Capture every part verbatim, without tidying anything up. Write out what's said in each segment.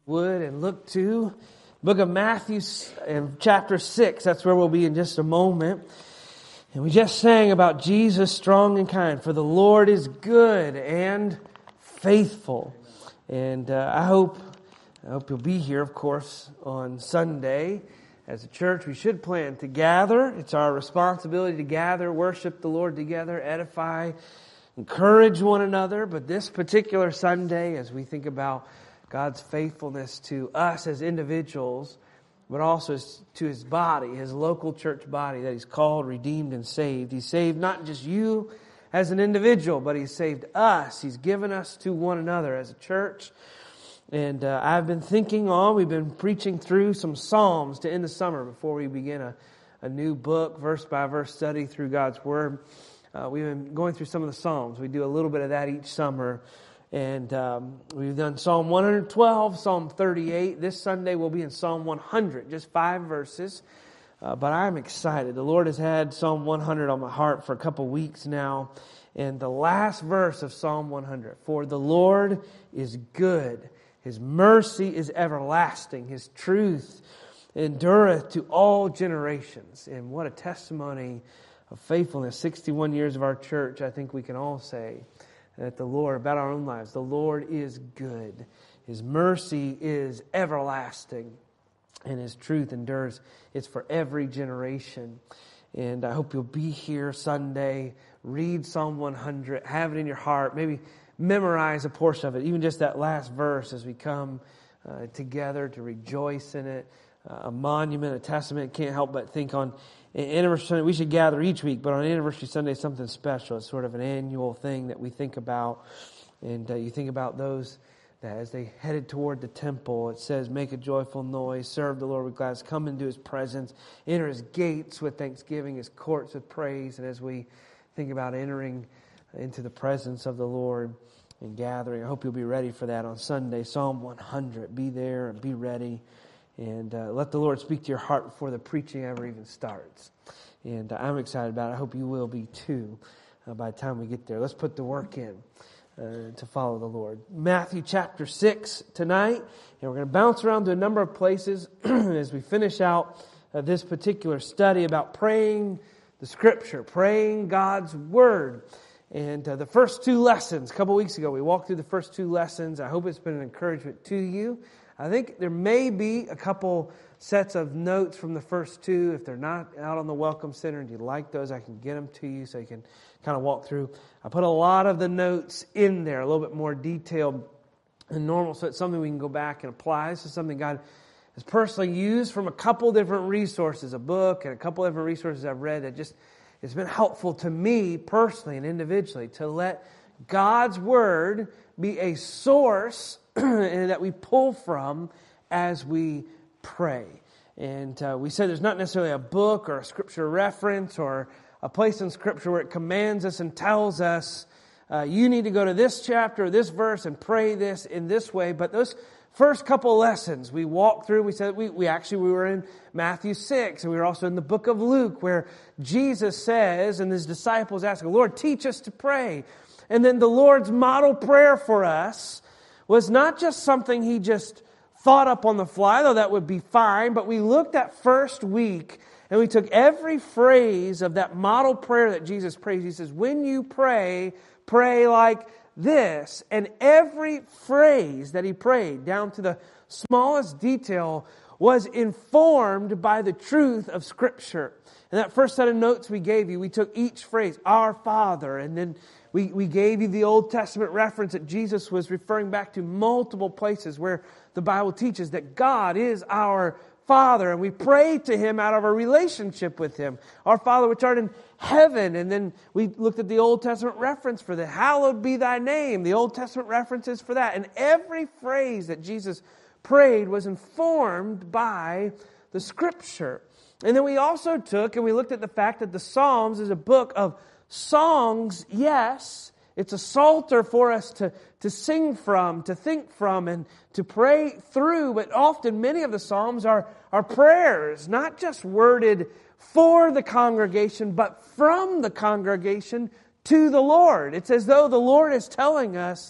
would and look to book of Matthew in chapter six. That's where we'll be in just a moment. And we just sang about Jesus strong and kind, for the Lord is good and faithful. And uh, I hope I hope you'll be here, of course, on Sunday. As a church, we should plan to gather. It's our responsibility to gather, worship the Lord together, edify, encourage one another. But this particular Sunday, as we think about God's faithfulness to us as individuals, but also to His body, His local church body that He's called, redeemed, and saved. He's saved not just you as an individual, but He's saved us. He's given us to one another as a church. And uh, I've been thinking on, we've been preaching through some Psalms to end the summer before we begin a, a new book, verse by verse study through God's Word. Uh, we've been going through some of the Psalms. We do a little bit of that each summer. And um, we've done Psalm one twelve, Psalm thirty-eight. This Sunday we'll be in Psalm one hundred, just five verses. Uh, but I'm excited. The Lord has had Psalm one hundred on my heart for a couple weeks now. And the last verse of Psalm one hundred, for the Lord is good. His mercy is everlasting. His truth endureth to all generations. And what a testimony of faithfulness. sixty-one years of our church, I think we can all say that the Lord, about our own lives, the Lord is good. His mercy is everlasting. And His truth endures. It's for every generation. And I hope you'll be here Sunday. Read Psalm one hundred. Have it in your heart. Maybe memorize a portion of it. Even just that last verse as we come uh, together to rejoice in it. Uh, a monument, a testament. Can't help but think on Anniversary Sunday. We should gather each week, but on Anniversary Sunday, something special. It's sort of an annual thing that we think about. And uh, you think about those that as they headed toward the temple, it says, make a joyful noise, serve the Lord with gladness, come into His presence, enter His gates with thanksgiving, His courts with praise. And as we think about entering into the presence of the Lord and gathering, I hope you'll be ready for that on Sunday. Psalm one hundred, be there and be ready. And uh, let the Lord speak to your heart before the preaching ever even starts. And uh, I'm excited about it. I hope you will be too uh, by the time we get there. Let's put the work in uh, to follow the Lord. Matthew chapter six tonight. And we're going to bounce around to a number of places as we finish out uh, this particular study about praying the Scripture, praying God's Word. And uh, the first two lessons, a couple weeks ago, we walked through the first two lessons. I hope it's been an encouragement to you. I think there may be a couple sets of notes from the first two. If they're not out on the Welcome Center and you like those, I can get them to you so you can kind of walk through. I put a lot of the notes in there, a little bit more detailed than normal, so it's something we can go back and apply. This is something God has personally used from a couple different resources, a book and a couple different resources I've read that just, it's been helpful to me personally and individually to let God's Word be a source and that we pull from as we pray. And uh, we said there's not necessarily a book or a scripture reference or a place in Scripture where it commands us and tells us, uh, you need to go to this chapter, this verse, and pray this in this way. But those first couple lessons we walked through, we said we, we actually we were in Matthew six, and we were also in the book of Luke, where Jesus says, and His disciples ask, Lord, teach us to pray. And then the Lord's model prayer for us was not just something He just thought up on the fly, though that would be fine, but we looked at first week and we took every phrase of that model prayer that Jesus prays. He says, when you pray, pray like this. And every phrase that He prayed, down to the smallest detail, was informed by the truth of Scripture. And that first set of notes we gave you, we took each phrase, our Father, and then We we gave you the Old Testament reference that Jesus was referring back to multiple places where the Bible teaches that God is our Father, and we pray to Him out of a relationship with Him. Our Father which art in heaven. And then we looked at the Old Testament reference for that. Hallowed be thy name. The Old Testament references for that. And every phrase that Jesus prayed was informed by the Scripture. And then we also took and we looked at the fact that the Psalms is a book of songs, yes. It's a psalter for us to, to sing from, to think from, and to pray through. But often many of the Psalms are, are prayers, not just worded for the congregation, but from the congregation to the Lord. It's as though the Lord is telling us,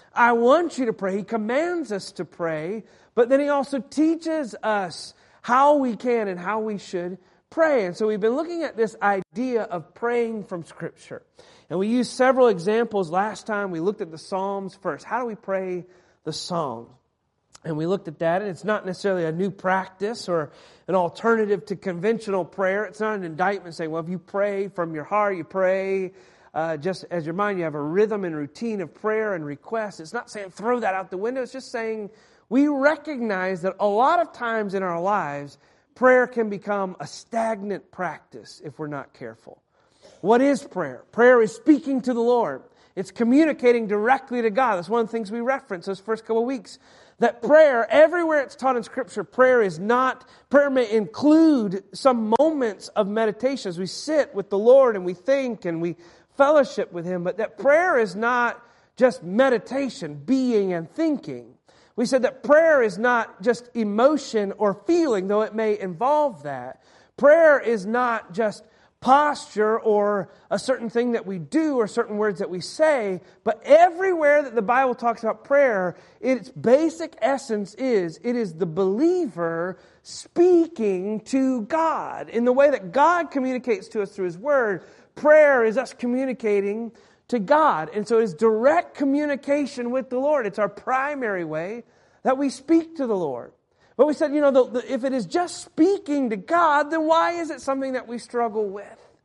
I want you to pray. He commands us to pray, but then He also teaches us how we can and how we should pray. And so we've been looking at this idea of praying from Scripture. And we used several examples last time. We looked at the Psalms first. How do we pray the Psalms? And we looked at that, and it's not necessarily a new practice or an alternative to conventional prayer. It's not an indictment saying, well, if you pray from your heart, you pray uh, just as your mind, you have a rhythm and routine of prayer and request. It's not saying throw that out the window. It's just saying we recognize that a lot of times in our lives, prayer can become a stagnant practice if we're not careful. What is prayer? Prayer is speaking to the Lord. It's communicating directly to God. That's one of the things we referenced those first couple of weeks. That prayer, everywhere it's taught in Scripture, prayer is not, prayer may include some moments of meditation as we sit with the Lord and we think and we fellowship with Him, but that prayer is not just meditation, being and thinking. We said that prayer is not just emotion or feeling, though it may involve that. Prayer is not just posture or a certain thing that we do or certain words that we say, but everywhere that the Bible talks about prayer, its basic essence is it is the believer speaking to God. In the way that God communicates to us through His Word, prayer is us communicating to God. And so it is direct communication with the Lord. It's our primary way that we speak to the Lord. But we said, you know, the, the, if it is just speaking to God, then why is it something that we struggle with?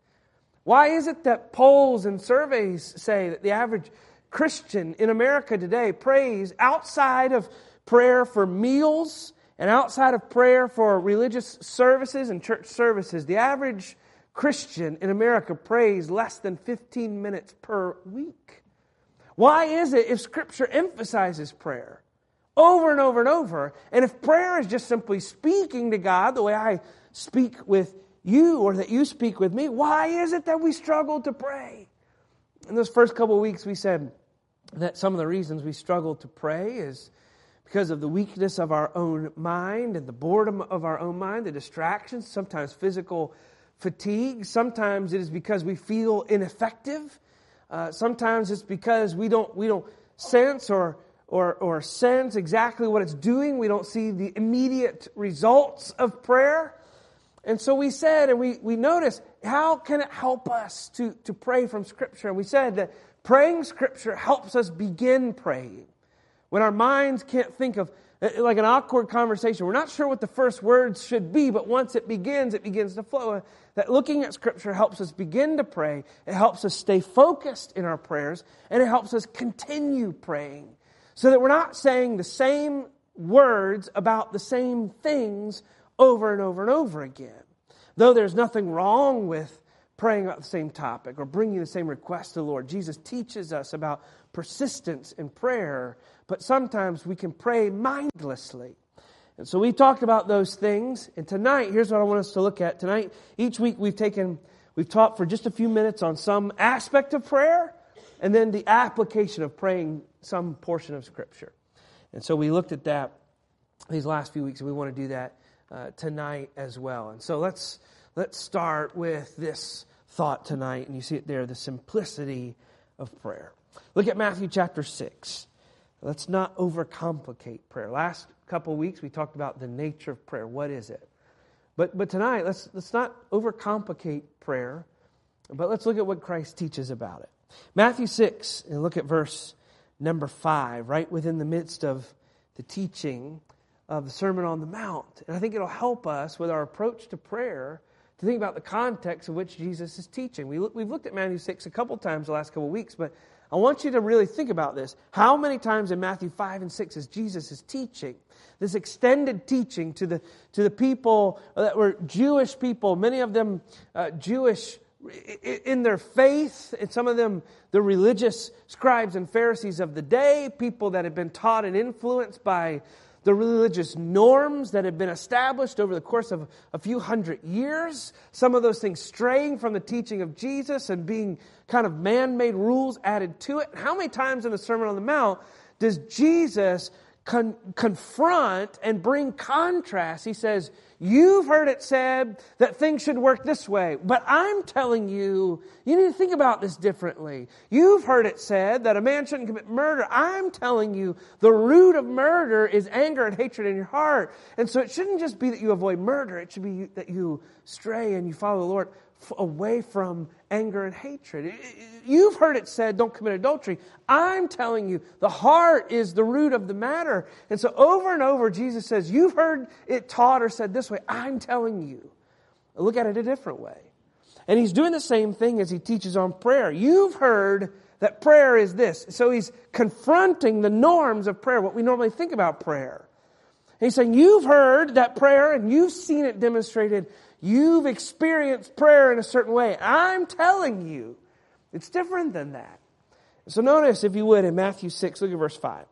Why is it that polls and surveys say that the average Christian in America today prays outside of prayer for meals and outside of prayer for religious services and church services? The average Christian in America prays less than fifteen minutes per week. Why is it if Scripture emphasizes prayer over and over and over, and if prayer is just simply speaking to God the way I speak with you or that you speak with me, why is it that we struggle to pray? In those first couple of weeks we said that some of the reasons we struggle to pray is because of the weakness of our own mind and the boredom of our own mind, the distractions, sometimes physical fatigue. Sometimes it is because we feel ineffective. Uh, sometimes it's because we don't we don't sense or Or, or sense exactly what it's doing. We don't see the immediate results of prayer. And so we said, and we, we noticed, how can it help us to, to pray from Scripture? And we said that praying Scripture helps us begin praying. When our minds can't think of, like an awkward conversation, we're not sure what the first words should be, but once it begins, it begins to flow. That looking at Scripture helps us begin to pray. It helps us stay focused in our prayers, and it helps us continue praying. So that we're not saying the same words about the same things over and over and over again. Though there's nothing wrong with praying about the same topic or bringing the same request to the Lord. Jesus teaches us about persistence in prayer, but sometimes we can pray mindlessly. And so we talked about those things, and tonight, here's what I want us to look at. Tonight, each week we've taken, we've taught for just a few minutes on some aspect of prayer, and then the application of praying some portion of Scripture. And so we looked at that these last few weeks, and we want to do that uh, tonight as well. And so let's let's start with this thought tonight, and you see it there, the simplicity of prayer. Look at Matthew chapter six. Let's not overcomplicate prayer. Last couple of weeks we talked about the nature of prayer. What is it? But but tonight let's let's not overcomplicate prayer, but let's look at what Christ teaches about it. Matthew six, and look at verse number five, right within the midst of the teaching of the Sermon on the Mount. And I think it'll help us with our approach to prayer to think about the context of which Jesus is teaching. We look, we've looked at Matthew six a couple times the last couple of weeks, but I want you to really think about this. How many times in Matthew five and six is Jesus is teaching? This extended teaching to the to the people that were Jewish people, many of them uh, Jewish in their faith, and some of them the religious scribes and Pharisees of the day, people that had been taught and influenced by the religious norms that had been established over the course of a few hundred years. Some of those things straying from the teaching of Jesus and being kind of man-made rules added to it. How many times in the Sermon on the Mount does Jesus con- confront and bring contrast. He says, you've heard it said that things should work this way, but I'm telling you, you need to think about this differently. You've heard it said that a man shouldn't commit murder. I'm telling you, the root of murder is anger and hatred in your heart. And so it shouldn't just be that you avoid murder. It should be that you stray and you follow the Lord away from anger and hatred. You've heard it said, don't commit adultery. I'm telling you, the heart is the root of the matter. And so over and over, Jesus says, you've heard it taught or said this way. I'm telling you. Look at it a different way. And he's doing the same thing as he teaches on prayer. You've heard that prayer is this. So he's confronting the norms of prayer, what we normally think about prayer. And he's saying, you've heard that prayer and you've seen it demonstrated. You've experienced prayer in a certain way. I'm telling you, it's different than that. So notice, if you would, in Matthew six, look at verse five.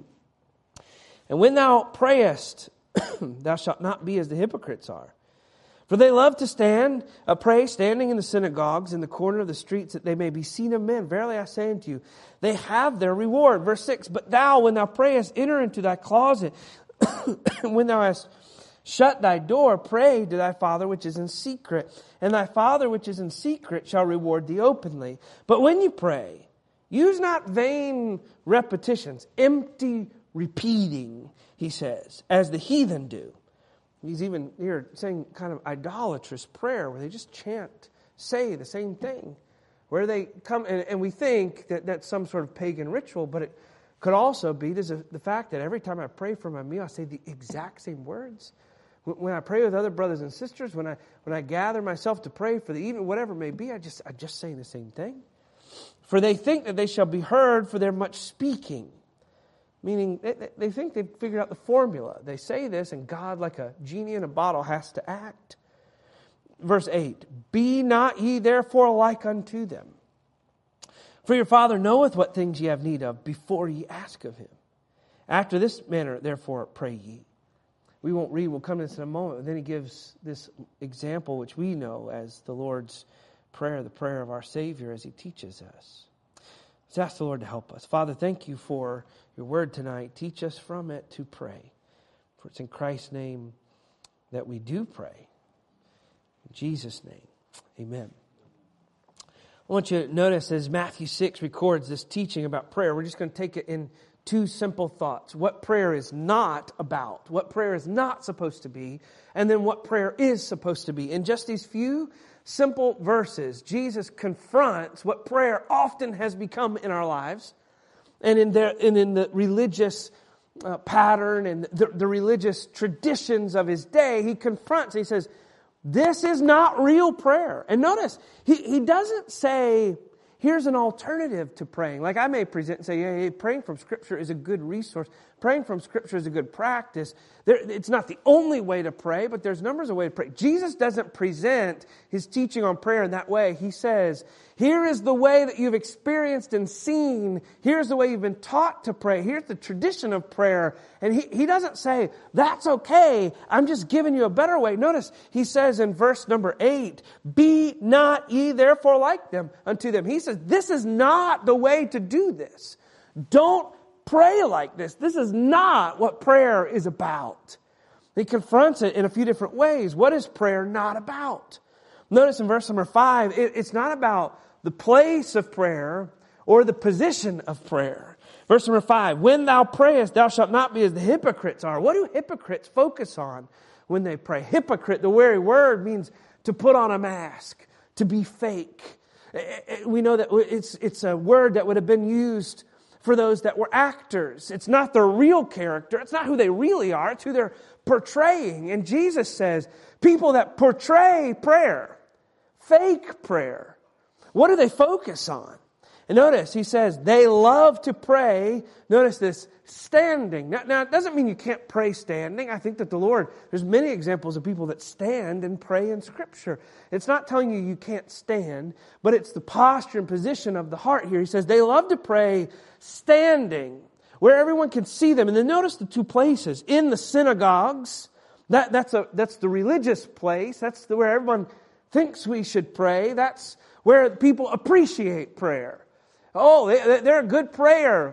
And when thou prayest, thou shalt not be as the hypocrites are. For they love to stand, uh, pray, standing in the synagogues, in the corner of the streets, that they may be seen of men. Verily I say unto you, they have their reward. Verse six, but thou, when thou prayest, enter into thy closet. When thou hast shut thy door, pray to thy Father which is in secret, and thy Father which is in secret shall reward thee openly. But when you pray, use not vain repetitions, empty repeating, he says, as the heathen do. He's even here saying kind of idolatrous prayer, where they just chant, say the same thing, where they come, and, and we think that that's some sort of pagan ritual, but it could also be there's a, the fact that every time I pray for my meal, I say the exact same words. When I pray with other brothers and sisters, when I when I gather myself to pray for the evening, whatever it may be, I just I just saying the same thing. For they think that they shall be heard for their much speaking. Meaning, they, they think they've figured out the formula. They say this, and God, like a genie in a bottle, has to act. Verse eight, be not ye therefore like unto them. For your Father knoweth what things ye have need of before ye ask of him. After this manner, therefore, pray ye. We won't read, we'll come to this in a moment. But then he gives this example, which we know as the Lord's Prayer, the prayer of our Savior, as he teaches us. Let's ask the Lord to help us. Father, thank you for your word tonight. Teach us from it to pray. For it's in Christ's name that we do pray. In Jesus' name, amen. I want you to notice as Matthew six records this teaching about prayer, we're just going to take it in two simple thoughts. What prayer is not about, what prayer is not supposed to be, and then what prayer is supposed to be. In just these few simple verses, Jesus confronts what prayer often has become in our lives, and in, their, and in the religious uh, pattern and the, the religious traditions of his day. He confronts, he says, this is not real prayer. And notice, he, he doesn't say, here's an alternative to praying. Like I may present and say, yeah, hey, praying from Scripture is a good resource. Praying from Scripture is a good practice. There, it's not the only way to pray, but there's numbers of ways to pray. Jesus doesn't present his teaching on prayer in that way. He says, here is the way that you've experienced and seen. Here's the way you've been taught to pray. Here's the tradition of prayer. And he, he doesn't say, that's okay. I'm just giving you a better way. Notice, he says in verse number eight, be not ye therefore like them unto them. He says, this is not the way to do this. Don't pray like this. This is not what prayer is about. He confronts it in a few different ways. What is prayer not about? Notice in verse number five, it, it's not about the place of prayer or the position of prayer. Verse number five, when thou prayest, thou shalt not be as the hypocrites are. What do hypocrites focus on when they pray? Hypocrite, the very word, means to put on a mask, to be fake. We know that it's, it's a word that would have been used for those that were actors. It's not their real character. It's not who they really are. It's who they're portraying. And Jesus says, people that portray prayer, fake prayer, what do they focus on? And notice, he says, they love to pray, notice this, standing. Now, now, it doesn't mean you can't pray standing. I think that the Lord, there's many examples of people that stand and pray in Scripture. It's not telling you you can't stand, but it's the posture and position of the heart here. He says, they love to pray standing, where everyone can see them. And then notice the two places. In the synagogues, that, that's, a, that's the religious place. That's the, where everyone thinks we should pray. That's where people appreciate prayer. Oh, they, they're a good prayer.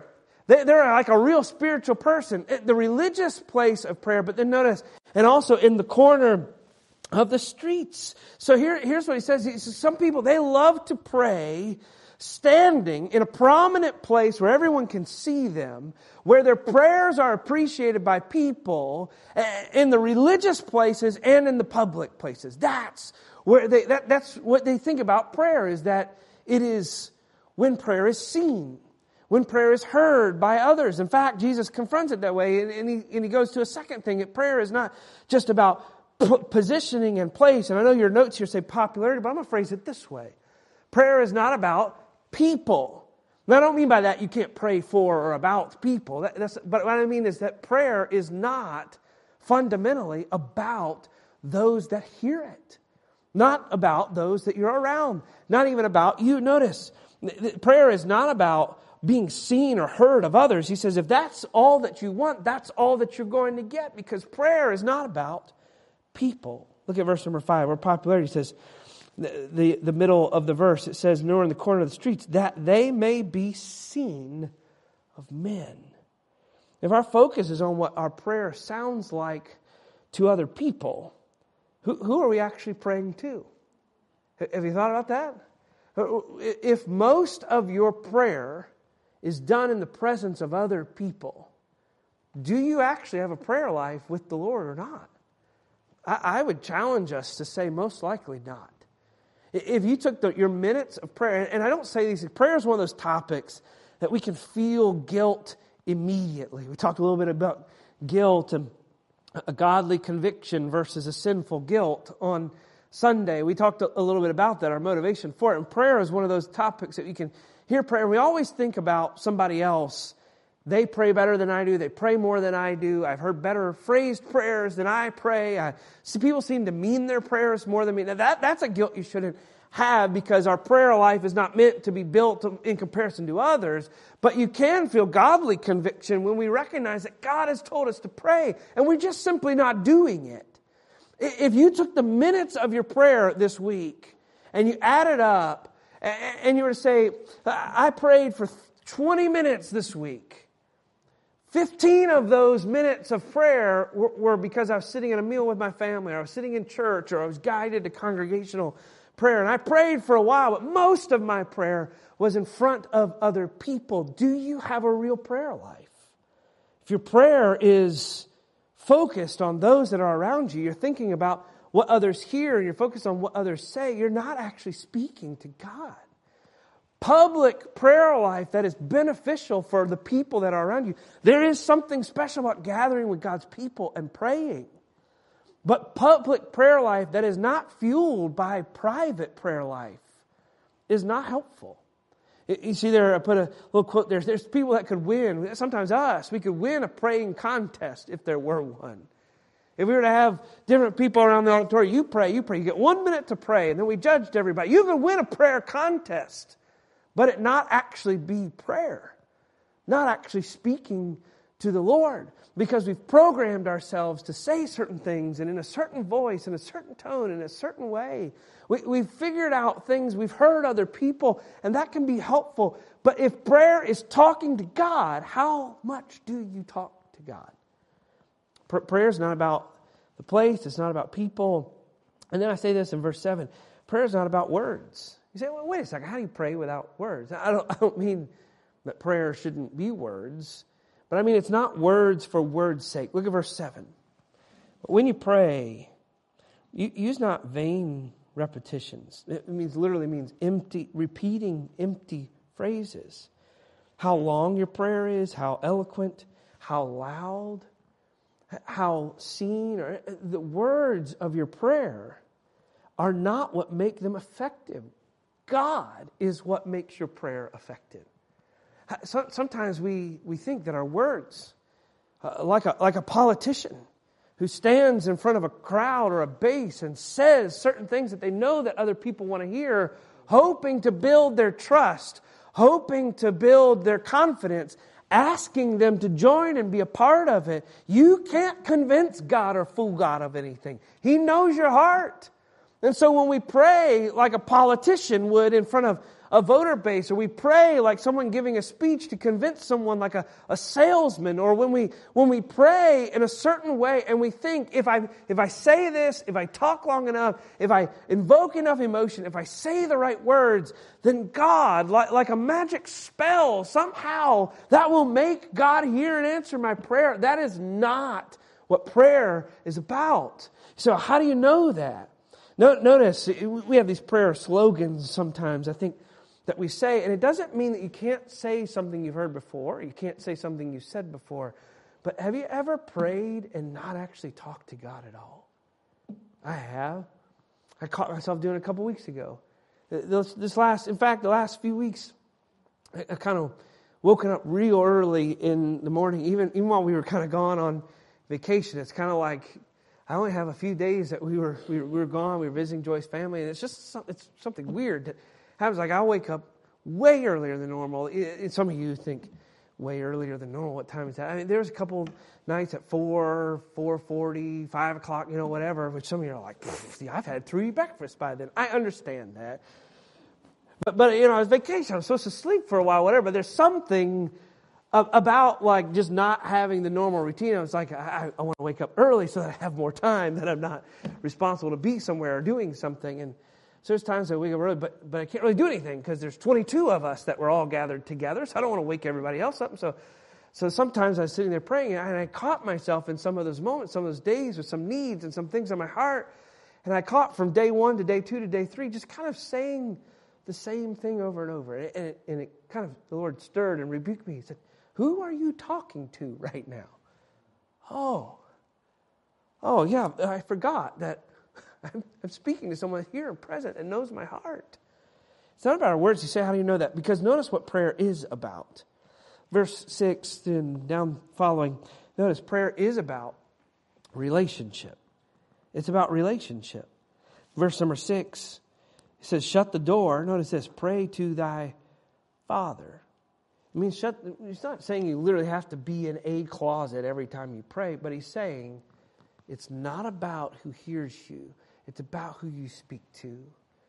They, they're like a real spiritual person. The religious place of prayer, but then notice, and also in the corner of the streets. So here, here's what he says. He says, some people, they love to pray standing in a prominent place where everyone can see them, where their prayers are appreciated by people in the religious places and in the public places. That's where they, that, that's what they think about prayer, is that it is when prayer is seen, when prayer is heard by others. In fact, Jesus confronts it that way, and, and, he, and he goes to a second thing. Prayer is not just about p- positioning and place. And I know your notes here say popularity, but I'm going to phrase it this way. Prayer is not about people. Now, I don't mean by that you can't pray for or about people. That, that's, but what I mean is that prayer is not fundamentally about those that hear it. Not about those that you're around. Not even about you. Notice, prayer is not about being seen or heard of others. He says if that's all that you want, that's all that you're going to get, because prayer is not about people. Look at verse number five, where popularity says, the, the, the middle of the verse, it says, nor in the corner of the streets, that they may be seen of men. If our focus is on what our prayer sounds like to other people, who, who are we actually praying to? Have you thought about that? If most of your prayer is done in the presence of other people, do you actually have a prayer life with the Lord or not? I, I would challenge us to say most likely not. If you took the, your minutes of prayer, and I don't say these, prayer is one of those topics that we can feel guilt immediately. We talked a little bit about guilt and a godly conviction versus a sinful guilt on Sunday. We talked a little bit about that, our motivation for it. And prayer is one of those topics that you can hear prayer. We always think about somebody else. They pray better than I do. They pray more than I do. I've heard better phrased prayers than I pray. I see people seem to mean their prayers more than me. Now that, that's a guilt you shouldn't have, because our prayer life is not meant to be built in comparison to others. But you can feel godly conviction when we recognize that God has told us to pray, and we're just simply not doing it. If you took the minutes of your prayer this week and you added up and you were to say, I prayed for twenty minutes this week. fifteen of those minutes of prayer were because I was sitting at a meal with my family, or I was sitting in church, or I was guided to congregational prayer. And I prayed for a while, but most of my prayer was in front of other people. Do you have a real prayer life? If your prayer is focused on those that are around you, you're thinking about what others hear, and you're focused on what others say, you're not actually speaking to God. Public prayer life that is beneficial for the people that are around you. There is something special about gathering with God's people and praying. But public prayer life that is not fueled by private prayer life is not helpful. You see there, I put a little quote there. There's people that could win, sometimes us, we could win a praying contest if there were one. If we were to have different people around the auditorium, you pray, you pray, you get one minute to pray, and then we judged everybody. You could win a prayer contest, but it not actually be prayer. Not actually speaking to the Lord. Because we've programmed ourselves to say certain things, and in a certain voice, in a certain tone, in a certain way. We, we've figured out things, we've heard other people, and that can be helpful. But if prayer is talking to God, how much do you talk to God? Pr- prayer is not about the place, it's not about people. And then I say this in verse seven, prayer is not about words. You say, well, wait a second, how do you pray without words? I don't, I don't mean that prayer shouldn't be words, but I mean it's not words for words' sake. Look at verse seven. When you pray, you use not vain repetitions. It means literally means empty, repeating empty phrases. How long your prayer is, how eloquent, how loud, how seen, or the words of your prayer are not what make them effective. God is what makes your prayer effective. Sometimes we, we think that our words, uh, like a like a politician who stands in front of a crowd or a base and says certain things that they know that other people want to hear, hoping to build their trust, hoping to build their confidence, asking them to join and be a part of it. You can't convince God or fool God of anything. He knows your heart. And so when we pray like a politician would in front of a voter base, or we pray like someone giving a speech to convince someone, like a, a salesman, or when we when we pray in a certain way and we think, if I if I say this, if I talk long enough, if I invoke enough emotion, if I say the right words, then God, like, like a magic spell, somehow that will make God hear and answer my prayer. That is not what prayer is about. So how do you know that? Notice, we have these prayer slogans sometimes, I think, that we say, and it doesn't mean that you can't say something you've heard before, you can't say something you've said before, but have you ever prayed and not actually talked to God at all? I have. I caught myself doing it a couple weeks ago. This last, in fact, the last few weeks, I kind of woken up real early in the morning, even, even while we were kind of gone on vacation. It's kind of like, I only have a few days that we were we were, we were gone. We were visiting Joy's family, and it's just some, it's something weird that happens. Like I'll wake up way earlier than normal. It, it, some of you think way earlier than normal. What time is that? I mean, there's a couple nights at four, four forty, five o'clock, you know, whatever. Which some of you are like, see, I've had three breakfasts by then. I understand that, but but you know, it's vacation. I'm supposed to sleep for a while, whatever. But there's something about like just not having the normal routine. I was like, I, I want to wake up early so that I have more time, that I'm not responsible to be somewhere or doing something. And so there's times I wake up early, but but I can't really do anything because there's twenty-two of us that were all gathered together. So I don't want to wake everybody else up. So so sometimes I was sitting there praying, and I caught myself in some of those moments, some of those days with some needs and some things on my heart. And I caught from day one to day two to day three, just kind of saying the same thing over and over. And it, and it, and it kind of, the Lord stirred and rebuked me. He said, who are you talking to right now? Oh, oh yeah, I forgot that I'm, I'm speaking to someone here present and knows my heart. It's not about our words. You say, how do you know that? Because notice what prayer is about. Verse six and down following, notice prayer is about relationship. It's about relationship. Verse number six, it says, shut the door. Notice this, pray to thy Father. I mean, shut, he's not saying you literally have to be in a closet every time you pray, but he's saying it's not about who hears you. It's about who you speak to.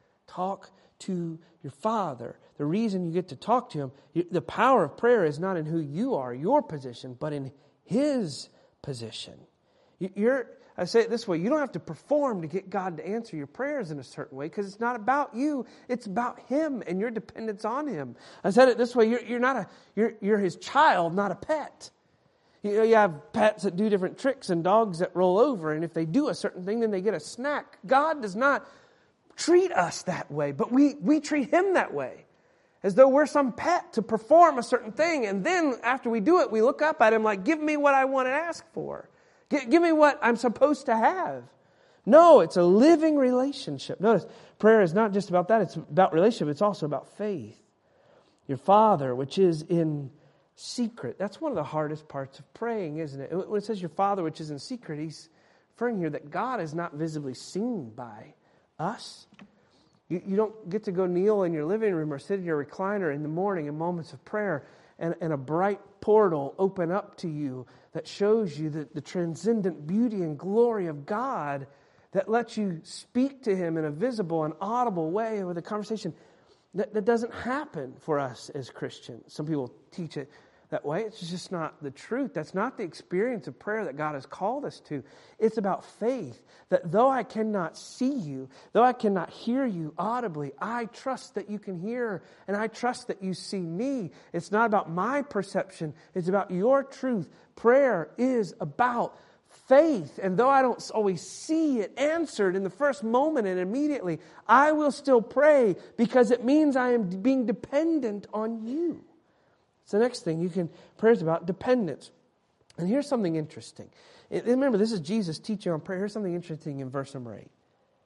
Talk to your Father. The reason you get to talk to Him, the power of prayer is not in who you are, your position, but in His position. You're, I say it this way, you don't have to perform to get God to answer your prayers in a certain way, because it's not about you, it's about Him and your dependence on Him. I said it this way, you're, you're not a, you're, you're His child, not a pet. You know, you have pets that do different tricks and dogs that roll over, and if they do a certain thing, then they get a snack. God does not treat us that way, but we, we treat Him that way, as though we're some pet to perform a certain thing, and then after we do it, we look up at Him like, give me what I want to ask for. Give me what I'm supposed to have. No, it's a living relationship. Notice, prayer is not just about that. It's about relationship. It's also about faith. Your Father, which is in secret. That's one of the hardest parts of praying, isn't it? When it says your Father, which is in secret, he's referring here that God is not visibly seen by us. You, you don't get to go kneel in your living room or sit in your recliner in the morning in moments of prayer and, and a bright portal open up to you that shows you the, the transcendent beauty and glory of God, that lets you speak to Him in a visible and audible way with a conversation. That, that doesn't happen for us as Christians. Some people teach it that way. It's just not the truth. That's not the experience of prayer that God has called us to. It's about faith, that though I cannot see you, though I cannot hear you audibly, I trust that you can hear, and I trust that you see me. It's not about my perception. It's about your truth. Prayer is about faith, and though I don't always see it answered in the first moment and immediately, I will still pray because it means I am being dependent on you. It's the next thing you can, prayer is about dependence. And here's something interesting. Remember, this is Jesus teaching on prayer. Here's something interesting in verse number eight.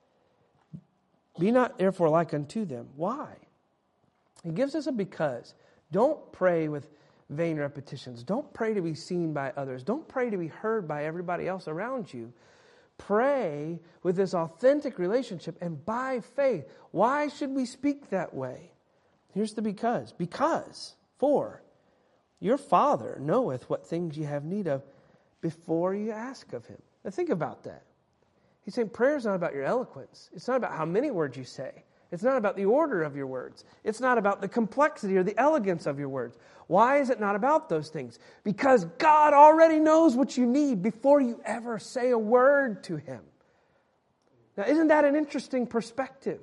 Be not therefore like unto them. Why? He gives us a because. Don't pray with vain repetitions. Don't pray to be seen by others. Don't pray to be heard by everybody else around you. Pray with this authentic relationship and by faith. Why should we speak that way? Here's the because. Because, for, your Father knoweth what things you have need of before you ask of Him. Now think about that. He's saying prayer is not about your eloquence. It's not about how many words you say. It's not about the order of your words. It's not about the complexity or the elegance of your words. Why is it not about those things? Because God already knows what you need before you ever say a word to Him. Now, isn't that an interesting perspective?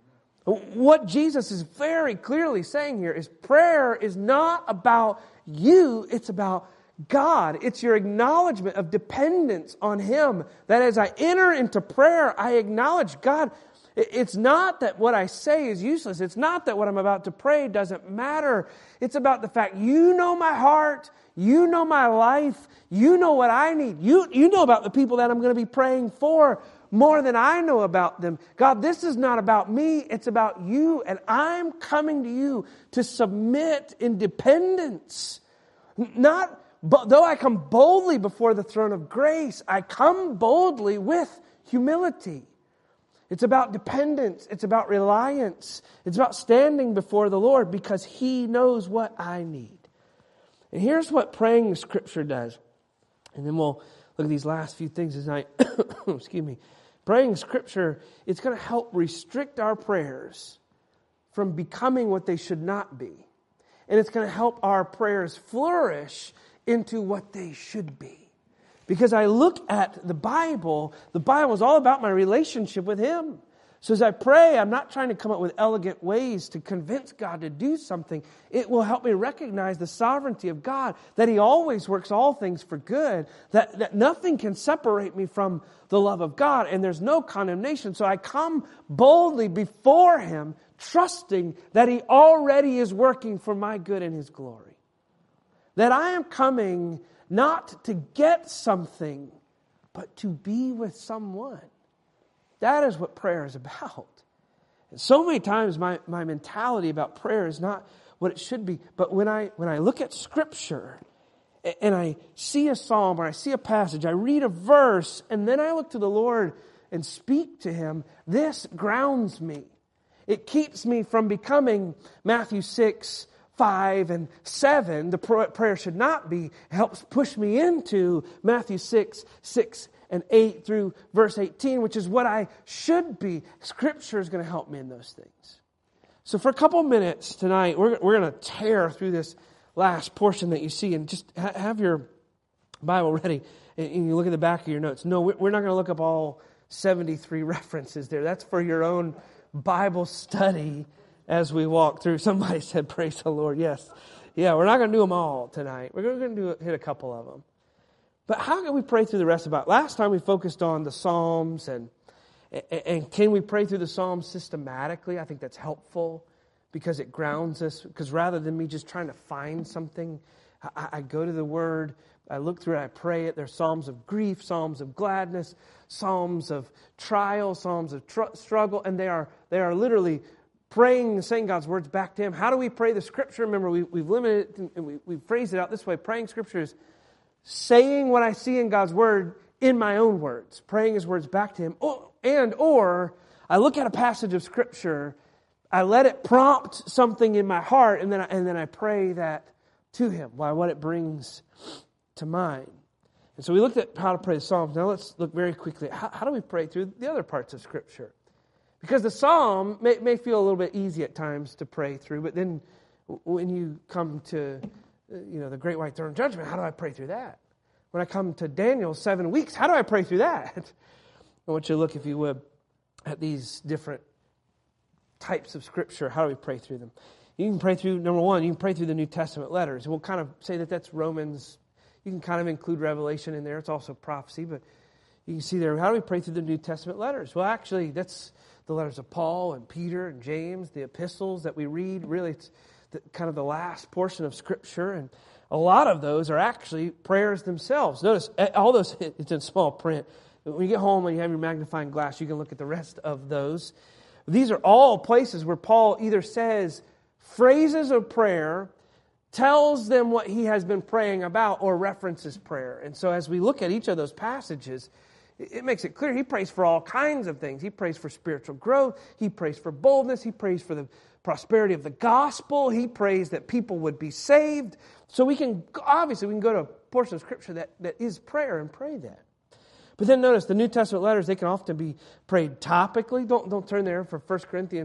What Jesus is very clearly saying here is prayer is not about you, it's about God. It's your acknowledgement of dependence on Him. That as I enter into prayer, I acknowledge God. It's not that what I say is useless. It's not that what I'm about to pray doesn't matter. It's about the fact you know my heart, you know my life, you know what I need. You, you know about the people that I'm going to be praying for more than I know about them. God, this is not about me, it's about you, and I'm coming to you to submit in dependence. Not, but though I come boldly before the throne of grace, I come boldly with humility. It's about dependence. It's about reliance. It's about standing before the Lord because He knows what I need. And here's what praying the Scripture does. And then we'll look at these last few things tonight. Excuse me. Praying Scripture, it's going to help restrict our prayers from becoming what they should not be. And it's going to help our prayers flourish into what they should be. Because I look at the Bible, the Bible is all about my relationship with Him. So as I pray, I'm not trying to come up with elegant ways to convince God to do something. It will help me recognize the sovereignty of God, that He always works all things for good, that, that nothing can separate me from the love of God, and there's no condemnation. So I come boldly before Him, trusting that He already is working for my good and His glory. That I am coming not to get something, but to be with someone. That is what prayer is about. And so many times my, my mentality about prayer is not what it should be. But when I when I look at Scripture and I see a psalm or I see a passage, I read a verse, and then I look to the Lord and speak to Him, this grounds me. It keeps me from becoming Matthew six, five, and seven. The prayer should not be. It helps push me into Matthew six, six, and eight through verse eighteen, which is what I should be. Scripture is going to help me in those things. So for a couple minutes tonight, we're, we're going to tear through this last portion that you see, and just ha- have your Bible ready, and, and you look at the back of your notes. No, we're not going to look up all seventy-three references there. That's for your own Bible study as we walk through. Somebody said, praise the Lord. Yes. Yeah, we're not going to do them all tonight. We're going to do hit a couple of them. But how can we pray through the rest of it? Last time we focused on the Psalms, and, and can we pray through the Psalms systematically? I think that's helpful because it grounds us. Because rather than me just trying to find something, I, I go to the Word, I look through it, I pray it. There's Psalms of grief, Psalms of gladness, Psalms of trial, Psalms of tr- struggle, and they are they are literally praying and saying God's words back to Him. How do we pray the Scripture? Remember, we, we've limited it and we, we've phrased it out this way. Praying Scripture is saying what I see in God's Word in my own words, praying His words back to Him. Oh, and or I look at a passage of Scripture, I let it prompt something in my heart, and then I, and then I pray that to Him by what it brings to mind. And so we looked at how to pray the Psalms. Now let's look very quickly at how, how do we pray through the other parts of Scripture? Because the Psalm may, may feel a little bit easy at times to pray through, but then when you come to you know the Great White Throne Judgment, how do I pray through that? When I come to Daniel's seven weeks, how do I pray through that? I want you to look, if you would, at these different types of Scripture. How do we pray through them? You can pray through, number one, you can pray through the New Testament letters. We'll kind of say that that's Romans. You can kind of include Revelation in there. It's also prophecy, but you can see there, how do we pray through the New Testament letters? Well, actually, that's the letters of Paul and Peter and James, the epistles that we read. Really, it's the, kind of the last portion of Scripture, and a lot of those are actually prayers themselves. Notice, all those, it's in small print. When you get home and you have your magnifying glass, you can look at the rest of those. These are all places where Paul either says phrases of prayer, tells them what he has been praying about, or references prayer. And so as we look at each of those passages, it makes it clear he prays for all kinds of things. He prays for spiritual growth. He prays for boldness. He prays for the prosperity of the gospel. He prays that people would be saved. So we can, obviously, we can go to a portion of Scripture that, that is prayer and pray that. But then notice the New Testament letters, they can often be prayed topically. Don't, don't turn there for First Corinthians.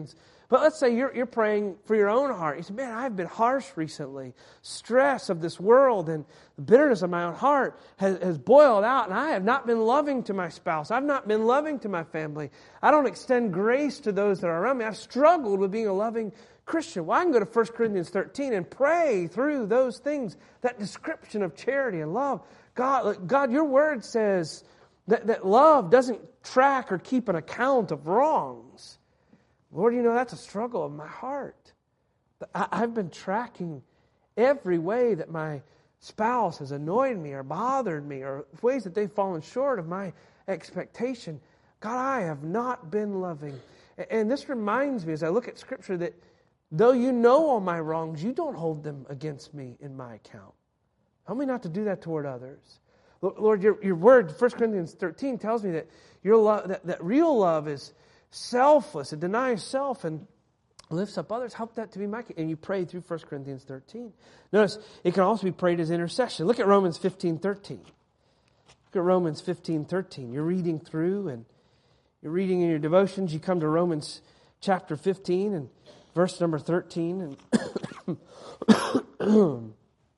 But let's say you're, you're praying for your own heart. You say, man, I've been harsh recently. Stress of this world and the bitterness of my own heart has, has boiled out, and I have not been loving to my spouse. I've not been loving to my family. I don't extend grace to those that are around me. I've struggled with being a loving Christian. Well, I can go to First Corinthians thirteen and pray through those things, that description of charity and love. God, God, your word says that, that love doesn't track or keep an account of wrongs. Lord, you know, that's a struggle of my heart. I, I've been tracking every way that my spouse has annoyed me or bothered me or ways that they've fallen short of my expectation. God, I have not been loving. And this reminds me as I look at Scripture that though you know all my wrongs, you don't hold them against me in my account. Help me not to do that toward others. Lord, your, your word, First Corinthians thirteen, tells me that your love, that, that real love is selfless. It denies self and lifts up others. Help that to be my case. And you pray through First Corinthians thirteen. Notice, it can also be prayed as intercession. Look at Romans fifteen thirteen. Look at Romans fifteen thirteen. You're reading through and you're reading in your devotions. You come to Romans chapter fifteen and verse number thirteen. And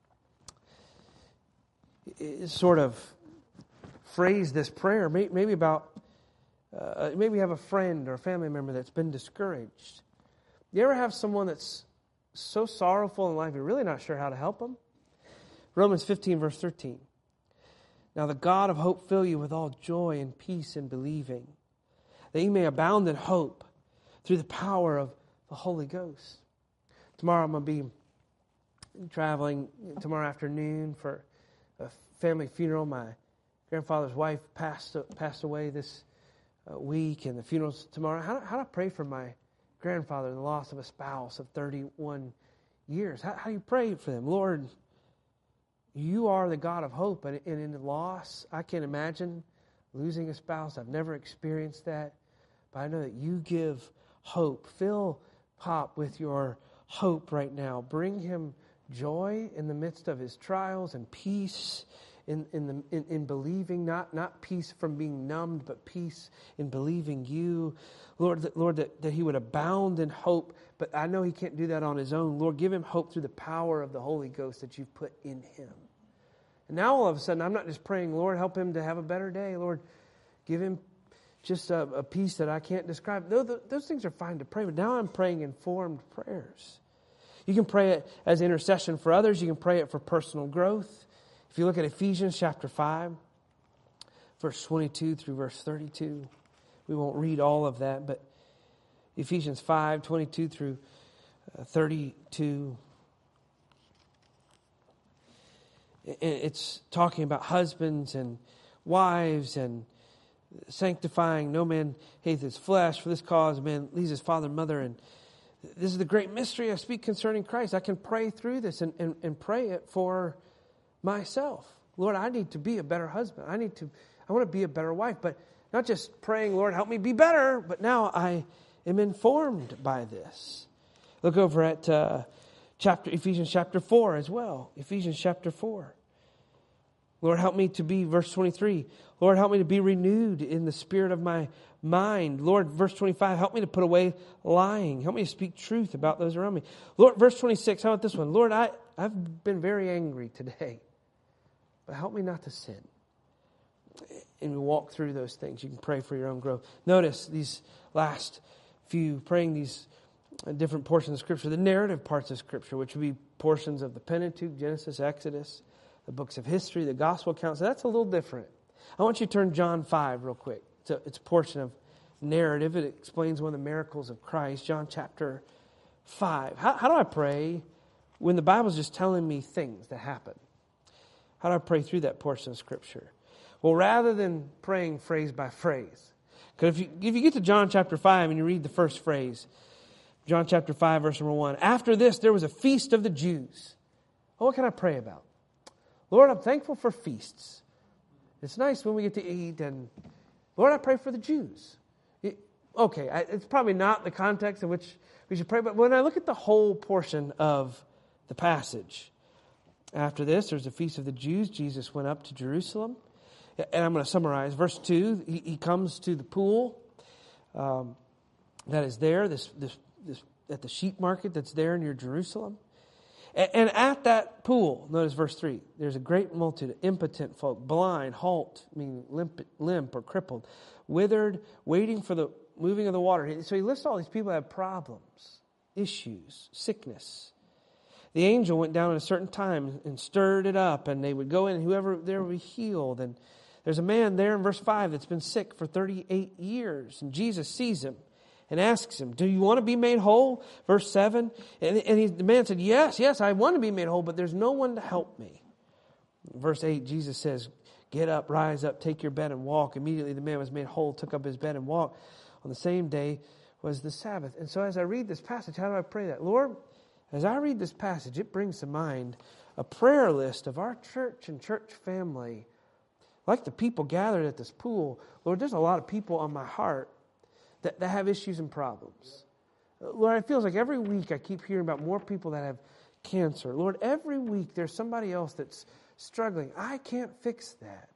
sort of phrase this prayer, maybe about, uh, maybe you have a friend or a family member that's been discouraged. You ever have someone that's so sorrowful in life you're really not sure how to help them? Romans fifteen verse thirteen. Now the God of hope fill you with all joy and peace in believing, that you may abound in hope through the power of the Holy Ghost. Tomorrow I'm going to be traveling tomorrow afternoon for a family funeral. My grandfather's wife passed passed away this uh, week, and the funeral's tomorrow. How, how do I pray for my grandfather, the loss of a spouse of thirty-one years? How, how do you pray for them? Lord, you are the God of hope, and, and in the loss, I can't imagine losing a spouse. I've never experienced that, but I know that you give hope. Fill Pop with your hope right now. Bring him joy in the midst of his trials and peace in in the in, in believing, not not peace from being numbed, but peace in believing you, Lord. That, Lord, that, that he would abound in hope. But I know he can't do that on his own. Lord, give him hope through the power of the Holy Ghost that you've put in him. And now all of a sudden, I'm not just praying, Lord, help him to have a better day. Lord, give him just a, a peace that I can't describe. Those, those things are fine to pray, but now I'm praying informed prayers. You can pray it as intercession for others. You can pray it for personal growth. If you look at Ephesians chapter five, verse twenty-two through verse thirty-two, we won't read all of that, but Ephesians five, twenty-two through thirty-two, it's talking about husbands and wives and sanctifying. No man hates his flesh. For this cause, man leaves his father and mother. And this is the great mystery I speak concerning Christ. I can pray through this and, and, and pray it for myself. Lord, I need to be a better husband. I need to, I want to be a better wife. But not just praying, Lord, help me be better. But now I am informed by this. Look over at uh, chapter Ephesians chapter four as well. Ephesians chapter four. Lord, help me to be, verse twenty-three, Lord, help me to be renewed in the spirit of my mind. Lord, verse twenty-five, help me to put away lying. Help me to speak truth about those around me. Lord, verse twenty-six, how about this one? Lord, I, I've been very angry today, but help me not to sin. And we walk through those things. You can pray for your own growth. Notice these last few, praying these different portions of Scripture, the narrative parts of Scripture, which would be portions of the Pentateuch, Genesis, Exodus, the books of history, the gospel accounts. So that's a little different. I want you to turn John five real quick. It's a, it's a portion of narrative. It explains one of the miracles of Christ. John chapter five. How, how do I pray when the Bible's just telling me things that happen? How do I pray through that portion of Scripture? Well, rather than praying phrase by phrase, because if you, if you get to John chapter five and you read the first phrase, John chapter five, verse number one, after this there was a feast of the Jews. Well, what can I pray about? Lord, I'm thankful for feasts. It's nice when we get to eat. And Lord, I pray for the Jews. It, okay, I, it's probably not the context in which we should pray. But when I look at the whole portion of the passage, after this, there's a feast of the Jews. Jesus went up to Jerusalem. And I'm going to summarize. Verse two, he, he comes to the pool um, that is there, this, this this, at the sheep market that's there near Jerusalem. And, and at that pool, notice verse three, there's a great multitude of impotent folk, blind, halt, meaning limp, limp or crippled, withered, waiting for the moving of the water. So he lists all these people that have problems, issues, sickness. The angel went down at a certain time and stirred it up, and they would go in, and whoever there would be healed. And there's a man there in verse five that's been sick for thirty-eight years, and Jesus sees him and asks him, do you want to be made whole? Verse seven, and, and he, the man said, yes, yes, I want to be made whole, but there's no one to help me. Verse eight, Jesus says, get up, rise up, take your bed and walk. Immediately the man was made whole, took up his bed and walked. On the same day was the Sabbath. And so as I read this passage, how do I pray that? Lord, as I read this passage, it brings to mind a prayer list of our church and church family. Like the people gathered at this pool, Lord, there's a lot of people on my heart that, that have issues and problems. Lord, it feels like every week I keep hearing about more people that have cancer. Lord, every week there's somebody else that's struggling. I can't fix that.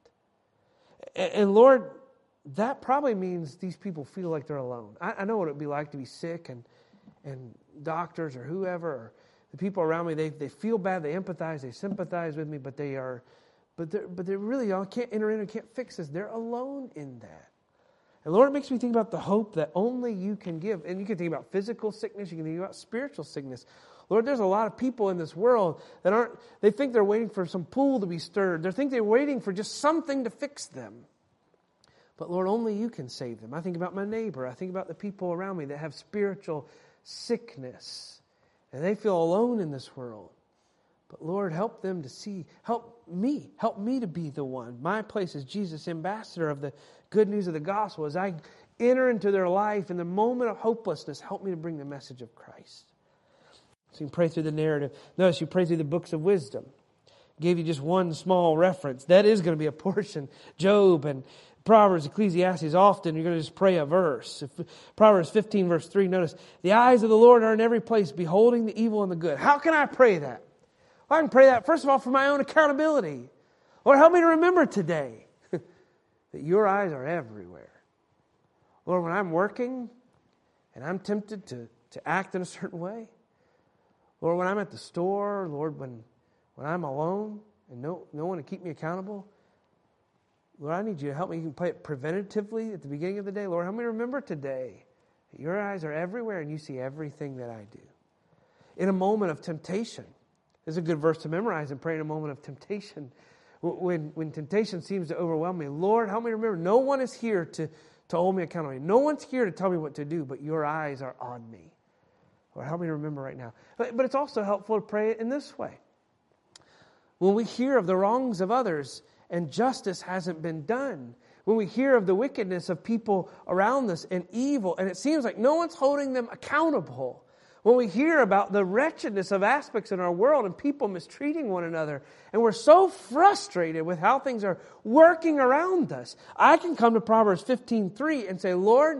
And, and Lord, that probably means these people feel like they're alone. I, I know what it would be like to be sick, and and doctors or whoever, or the people around me, they they feel bad, they empathize, they sympathize with me, but they are, but they but they really all can't enter in and can't fix this. They're alone in that. And Lord, it makes me think about the hope that only you can give. And you can think about physical sickness, you can think about spiritual sickness. Lord, there's a lot of people in this world that aren't, they think they're waiting for some pool to be stirred. They think they're waiting for just something to fix them. But Lord, only you can save them. I think about my neighbor. I think about the people around me that have spiritual sickness. And they feel alone in this world. But Lord, help them to see, help me, help me to be the one. My place is Jesus, ambassador of the good news of the gospel. As I enter into their life in the moment of hopelessness, help me to bring the message of Christ. So you can pray through the narrative. Notice you pray through the books of wisdom. Gave you just one small reference. That is going to be a portion. Job and Proverbs, Ecclesiastes, often you're going to just pray a verse. If, Proverbs fifteen verse three, notice, the eyes of the Lord are in every place, beholding the evil and the good. How can I pray that? Well, I can pray that, first of all, for my own accountability. Lord, help me to remember today that your eyes are everywhere. Lord, when I'm working and I'm tempted to, to act in a certain way, Lord, when I'm at the store, Lord, when, when I'm alone and no, no one to keep me accountable, Lord, I need you to help me. You can play it preventatively at the beginning of the day. Lord, help me remember today that your eyes are everywhere and you see everything that I do. In a moment of temptation, this is a good verse to memorize and pray in a moment of temptation. When, when temptation seems to overwhelm me, Lord, help me remember, no one is here to, to hold me accountable. No one's here to tell me what to do, but your eyes are on me. Lord, help me to remember right now. But, but it's also helpful to pray it in this way. When we hear of the wrongs of others and justice hasn't been done, when we hear of the wickedness of people around us and evil, and it seems like no one's holding them accountable, when we hear about the wretchedness of aspects in our world and people mistreating one another, and we're so frustrated with how things are working around us, I can come to Proverbs fifteen three and say, Lord,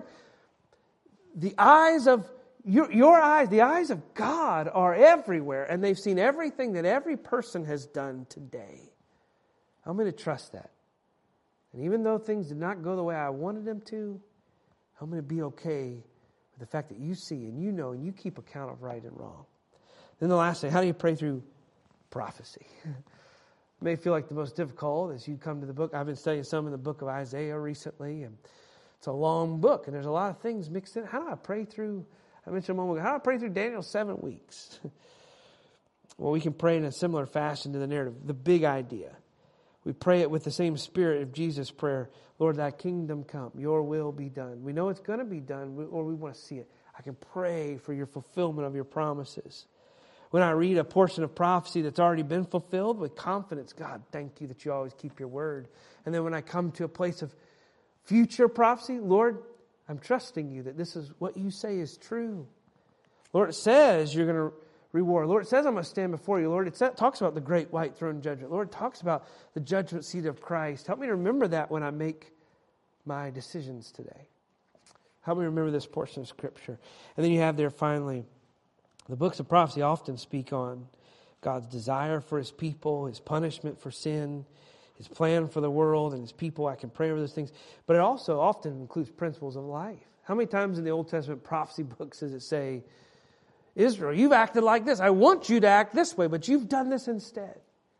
the eyes of your, your eyes, the eyes of God are everywhere, and they've seen everything that every person has done today. I'm going to trust that. And even though things did not go the way I wanted them to, I'm going to be okay with the fact that you see and you know and you keep account of right and wrong. Then the last thing, how do you pray through prophecy? It may feel like the most difficult as you come to the book. I've been studying some in the book of Isaiah recently, and it's a long book, and there's a lot of things mixed in. How do I pray through, I mentioned a moment ago, how do I pray through Daniel's seven weeks? Well, we can pray in a similar fashion to the narrative, the big idea. We pray it with the same spirit of Jesus' prayer. Lord, thy kingdom come, your will be done. We know it's going to be done, or we want to see it. I can pray for your fulfillment of your promises. When I read a portion of prophecy that's already been fulfilled, with confidence, God, thank you that you always keep your word. And then when I come to a place of future prophecy, Lord, I'm trusting you that this is what you say is true. Lord, it says you're going to reward. Lord, it says I'm going to stand before you. Lord, it talks about the great white throne judgment. Lord, it talks about the judgment seat of Christ. Help me to remember that when I make my decisions today. Help me remember this portion of Scripture. And then you have there finally, the books of prophecy often speak on God's desire for His people, His punishment for sin, His plan for the world and His people. I can pray over those things. But it also often includes principles of life. How many times in the Old Testament prophecy books does it say, Israel, you've acted like this. I want you to act this way, but you've done this instead.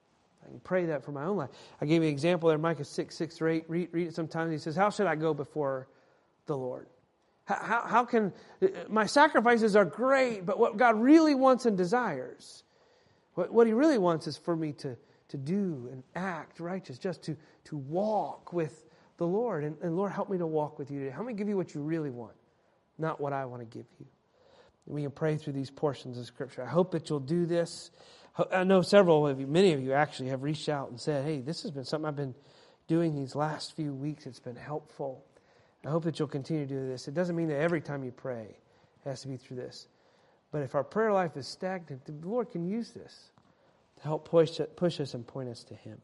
I can pray that for my own life. I gave you an example there, Micah six, six or eight. Read, read it sometimes. He says, how should I go before the Lord? How, how, how can, my sacrifices are great, but what God really wants and desires, what, what He really wants is for me to, to do and act righteous, just to, to walk with the Lord. And, and Lord, help me to walk with you today. Help me give you what you really want, not what I want to give you. And we can pray through these portions of Scripture. I hope that you'll do this. I know several of you, many of you actually have reached out and said, hey, this has been something I've been doing these last few weeks. It's been helpful. I hope that you'll continue to do this. It doesn't mean that every time you pray it has to be through this. But if our prayer life is stagnant, the Lord can use this to help push, push us and point us to Him.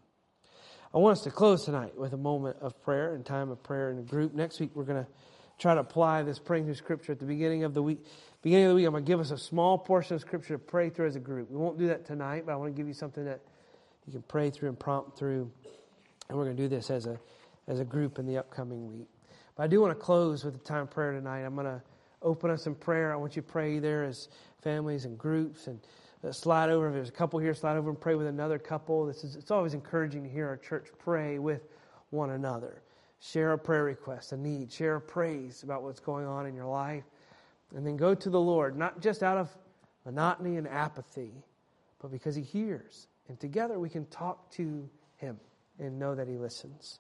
I want us to close tonight with a moment of prayer and time of prayer in a group. Next week, we're going to try to apply this praying through Scripture at the beginning of the week. Beginning of the week, I'm going to give us a small portion of Scripture to pray through as a group. We won't do that tonight, but I want to give you something that you can pray through and prompt through. And we're going to do this as a as a group in the upcoming week. But I do want to close with a time of prayer tonight. I'm going to open us in prayer. I want you to pray there as families and groups, and uh, slide over. If there's a couple here, slide over and pray with another couple. This is it's always encouraging to hear our church pray with one another. Share a prayer request, a need. Share a praise about what's going on in your life. And then go to the Lord, not just out of monotony and apathy, but because He hears. And together we can talk to Him and know that He listens.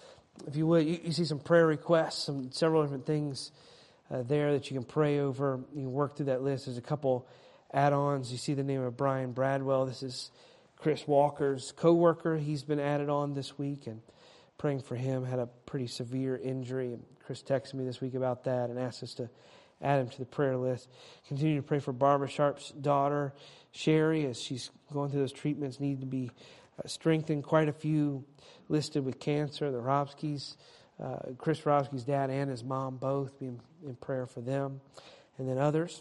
If you would, you, you see some prayer requests, some several different things uh, there that you can pray over. You can work through that list. There's a couple add-ons. You see the name of Brian Bradwell. This is Chris Walker's co-worker. He's been added on this week, and praying for him. Had a pretty severe injury. And Chris texted me this week about that and asked us to add him to the prayer list. Continue to pray for Barbara Sharp's daughter, Sherry, as she's going through those treatments, need to be uh, strengthened. Quite a few listed with cancer. The Robskis, uh, Chris Robski's dad and his mom both, be in, in prayer for them. And then others.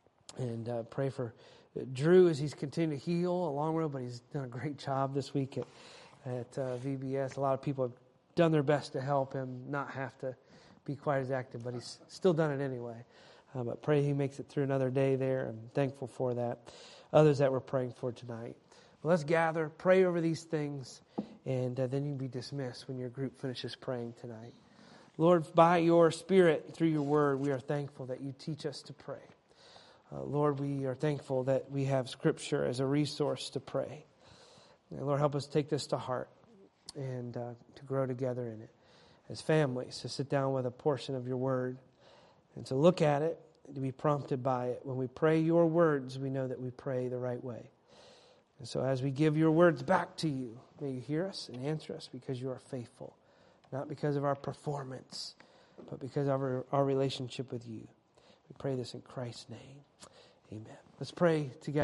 And uh, pray for Drew as he's continuing to heal a long road, but he's done a great job this week at, at uh, V B S. A lot of people have done their best to help him not have to be quite as active, but he's still done it anyway. Uh, but pray he makes it through another day there. I'm thankful for that. Others that we're praying for tonight. Well, let's gather, pray over these things, and uh, then you can be dismissed when your group finishes praying tonight. Lord, by your Spirit, through your word, we are thankful that you teach us to pray. Uh, Lord, we are thankful that we have Scripture as a resource to pray. And Lord, help us take this to heart and uh, to grow together in it as families, to sit down with a portion of your word and to look at it, to be prompted by it. When we pray your words, we know that we pray the right way. And so as we give your words back to you, may you hear us and answer us because you are faithful, not because of our performance, but because of our, our relationship with you. We pray this in Christ's name. Amen. Let's pray together.